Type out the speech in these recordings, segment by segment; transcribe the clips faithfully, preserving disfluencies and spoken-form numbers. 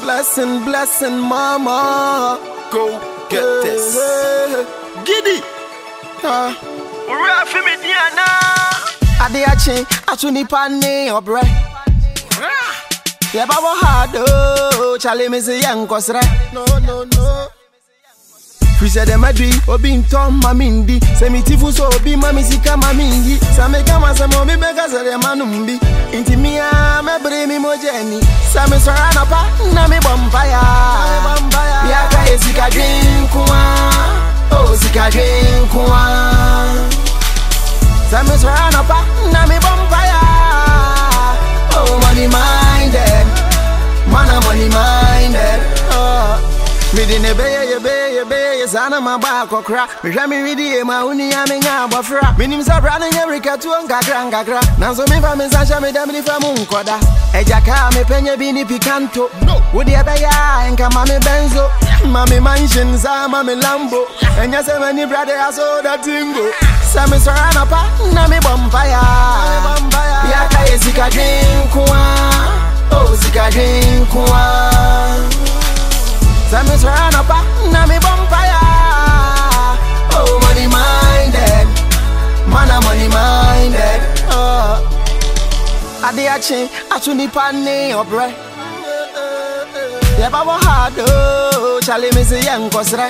Blessing, blessing, mama. Go get this. Giddy. Uh, Rafi Mediana. Adiachi, Atuni Pane, or bre. Yabawa hard, Charlie Missy Young Cosra. No, no, no. Free said the Madri, Obin Tom Mamindi, Semitifu so be Mamisika Mamindi, Samekama Samomi Begas of the Manumbi, Intimia, Mabremi Mojeni, Sami Saranapa, Nami Bompaya, Yaka Sika drink one, oh Sika drink one, Sami Saranapa, Nami Bompaya, oh money minded, mana money minded, oh. Me didn't be a bay, a bay, a son of my back or crap. Me jammy ready, my uni, I'm in Abafra. Minimum are running every cat to Gagra. Now, so me from Sasha, me damn if I'm Uncoda. A jacka, me penny bini picanto. No, would you ever ya and come Mammy Benzo? Mammy mansions, I'm Mammy Lambo. And yes, many brother, I saw that tingo. Sammy Saranapa, Nami Bompaya. Yaka is Sika drink one. Oh, Sika drink one. Sammy Saranapa, Nami Bompaya. Oh, money minded, mana money minded. Oh, Adiachi, Atuni Pane, or bre. Yabawa hard, oh, Charlie Missy Young Cosra.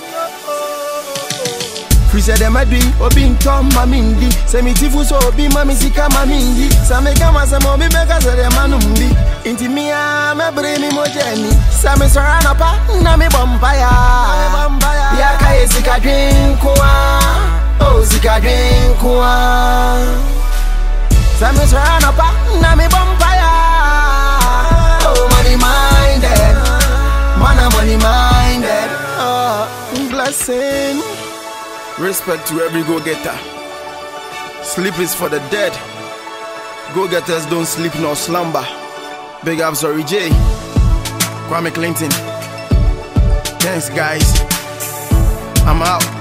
Free said the Madri, Obin Tom Mamindi, Semitifu so be Mamisika Mamindi, Samekama Samobi Begas of the Manumbi, Intimia, Mabremi Mojeni, Sami Saranapa, Nami Bompaya, Yaka Sika drink one, oh Sika drink one, Sami Saranapa, Nami Bompaya, oh money minded, mana money minded, oh blessing. Respect to every go-getter. Sleep is for the dead. Go-getters don't sleep nor slumber. Big up Zori J, Kwame Clinton. Thanks guys. I'm out.